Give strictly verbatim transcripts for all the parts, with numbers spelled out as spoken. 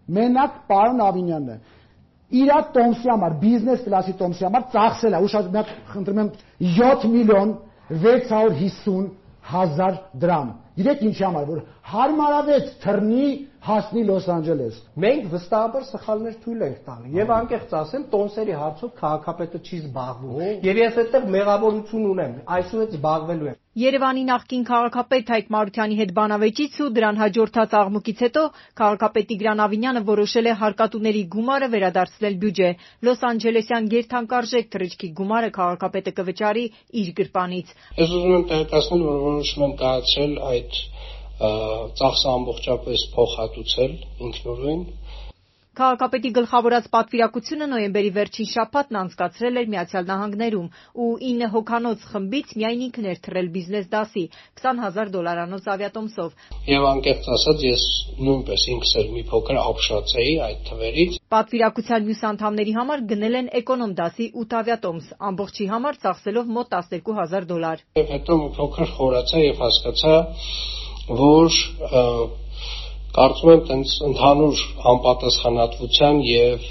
Մենակ պարոն Ավինյանը իր տոմսի համար, բիզնես կլասի տոմսի համար ծախսել է, ուշ մի հատ խնդրում եմ յոթ միլիոն վեց հարյուր հիսուն հազար դրամ։ Գիտեք ինչի համար, որ հարմարավետ թռնի հասնի Լոս Անջելես։ Մենք վստահաբար սխալներ թույլ ենք տալի եւ անկեղծ ասեմ, տոմսերի հարցով քաղաքապետը չի զբաղվում։ Եվ ես այդտեղ մեղավորություն ունեմ, այսուհետ զբաղվելու եմ։ Երևանի նախկին քաղաքապետ Հայկ Մարությանի հետ բանավեճից ու դրան հաջորդած աղմուկից հետո քաղաքապետ Տիգրան Ավինյանը որոշել է հարկատուների գումարը վերադարձնել բյուջե։ Լոս Անջելեսյան գերթանկարժեք թռիչքի գումարը քաղաքապետը կվճարի իր գրպանից։ Ես ուզում եմ տեղեկացնել, որ որոշում եմ կայացրել այդ ծախսը ամբողջապես փոխհատուցել ինքնուրույն։ Քաղաքապետի գլխավորած պատվիրակությունը նոյեմբերի վերջին շաբաթն անցկացրել էր Միացյալ Նահանգներում ու ինը հոգանոց խմբից միայն ինքն էր թռել բիզնես դասի քսան հազար դոլարանոց ավիատոմսով։ Եվ անկեղծ ասած, ես նույնպես ինքս էլ մի փոքր ապշած էի այդ թվերից։ Պատվիրակության մյուս անդամների համար գնել են էկոնոմ դասի ութ ավիատոմս, ամբողջի համար ծախսելով մոտ տասներկու հազար դոլար։ Եվ հետո մի փոքր խորացա եւ հասկացա, որ կարծում եմ տենց ընդհանուր անպատասխանատվության եւ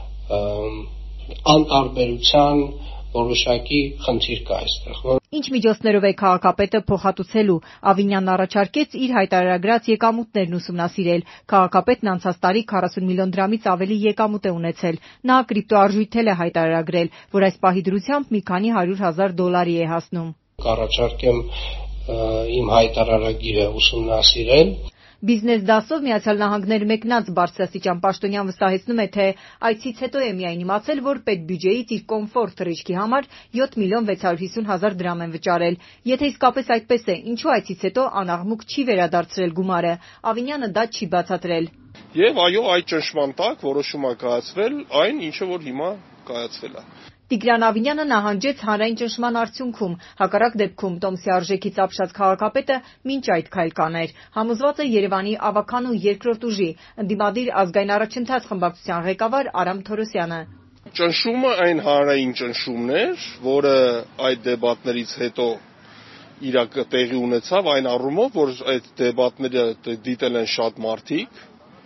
անտարբերության որոշակի խնդիր կա այստեղ։ Ինչ միջոցներով է քաղաքապետը փոխհատուցելու։ Ավինյանն առաջարկեց իր հայտարարած եկամուտներն ուսումնասիրել։ Քաղաքապետն անցած տարի քառասուն միլիոն դրամից ավելի եկամուտ է ունեցել։ Նա կրիպտոարժույթ է հայտարարել, որ այս պահի դրությամբ մի քանի հարյուր հազար դոլարի է հասնում։ Կառաջարկեմ իմ հայտարարագիրը ուսումնասիրել։ Բիզնես դասով Միացյալ Նահանգներ մեկնած բարձրաստիճան պաշտոնյան վստահեցնում է, թե այցից հետո է միայն իմացել, որ պետբյուջեից իր կոմֆորտ թռիչքի համար յոթ միլիոն վեց հարյուր հիսուն հազար դրամ են վճարել։ Եթե իսկապես այդպես է, ինչու այցից հետո անաղմուկ չի վերադարձրել գումարը։ Ավինյանը դա չի բացատրել։ Եվ այո, այդ ճնշման տակ որոշում է կայացվել այն, ինչը որ հիմա կայացվել է։ Տիգրան Ավինյանը նահանջեց հանրային ճնշման արդյունքում, հակառակ դեպքում տոմսի արժեքից ապշած քաղաքապետը մինչ այդ քայլ կաներ։ Համոզված է Երևանի ավագանու երկրորդ ուժի ընդդիմադիր ազգային առաջընթաց խմբակցության ղեկավար Արամ Թորոսյանը։ Ճնշումը այն հանրային ճնշումն էր, որը այդ դեբատներից հետո իրակ տեղի ունեցավ այն առումով, որ այդ դեբատները դիտել են շատ մարդիկ,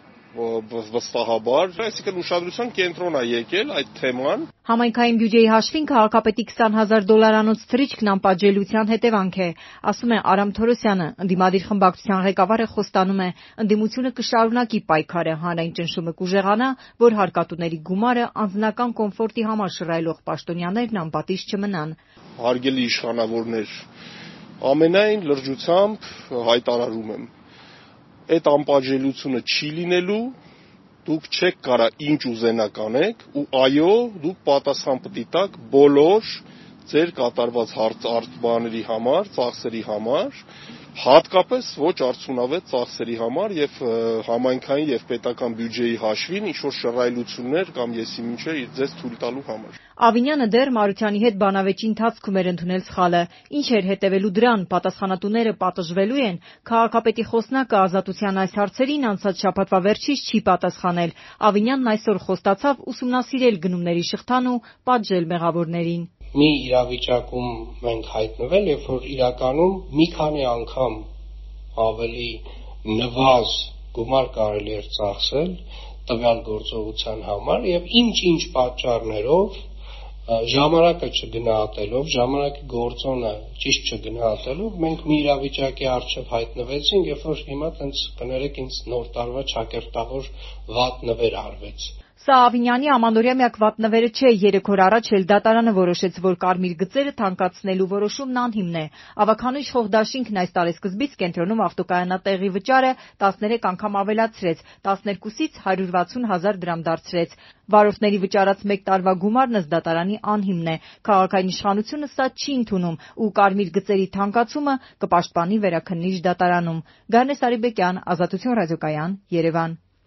վստահաբար, այսինքն ուշադրության կենտրոն է եկել այդ թեման։ Համայնքային բյուջեի հաշվին քաղաքապետի քսան հազար դոլարանոց թռիչքն անպատժելիության հետևանք է, ասում է Արամ Թորոսյանը։ Ընդդիմադիր խմբակցության ղեկավարը խոստանում է, ընդդիմությունը կշարունակի պայքարը, հանրային ճնշումը կուժեղանա, որ հարկատուների գումարը անձնական կոմֆորտի համար շռայլող պաշտոնյաներն անպատիժ չմնան։ Հարգելի իշխանավորներ, ամենայն լրջությամբ հայտարարում եմ, այդ անպատժելիությունը չի լինելու, դուք չեք կարա ինչ ուզենաք անեք ու այո, դուք պատասխան պիտի տաք բոլոր ձեր կատարված արտբաների համար, ծախսերի համար, հատկապես ոչ արդյունավետ ծախսերի համար եւ համայնքային եւ պետական բյուջեի հաշվին ինչ որ շռայլություններ կամ եսի ինչեր ձեզ թույլ տալու համար։ Ավինյանը դեռ Մարությանի հետ բանավեճի ընթացքում էր ընդունել սխալը։ Ինչ էր հետևելու դրան, պատասխանատուները պատժվելու են։ Քաղաքապետի խոսնակը Ազատության այս հարցերին անցած շաբաթվա վերջից չի պատասխանել։ Ավինյանն այսօր խոստացավ ուսումնասիրել գնումների շղթան ու պատժել մեղավորներին։ Մի իրավիճակում մենք հայտնվել, երբ որ իրականում մի քանի անգամ ավելի նվազ գումար կարելի էր ծախսել տվյալ գործողության համար եւ ինչ-ինչ պատճառներով ժամանակը չգնահատելով, ժամանակի գործոնը ճիշտ չգնահատելով, մենք մի իրավիճակի առջև հայտնվեցինք, երբ որ հիմա տենց կներեք ինձ նոր տարվա ճակերտավոր վատ նվեր արվեց։ Սա Ավինյանի ամանորյա միակ վատ նվերը չէ, երեք օր առաջ էլ դատարանը որոշեց, որ կարմիր գծերը թանկացնելու որոշումն անհիմն է։ Ավագանու իշխող դաշինքն այս տարեսկզբից կենտրոնում ավտոկայանատեղի վճարը տասներեք անգամ ավելացրեց, տասներկուսից հարյուր վաթսուն հազար դրամ դարձրեց։ Վարորդների վճարած մեկ տարվա գումարն ըստ դատարանի անհիմն է։ Քաղաքային իշխանությունը սա չի ընդունում ու կարմիր գծերի թանկացումը կպաշտպանի Վերաքննիչ դատարանում։ Գարնես Արիբեկյան, Ազատություն ռադիոկայան, Երևան։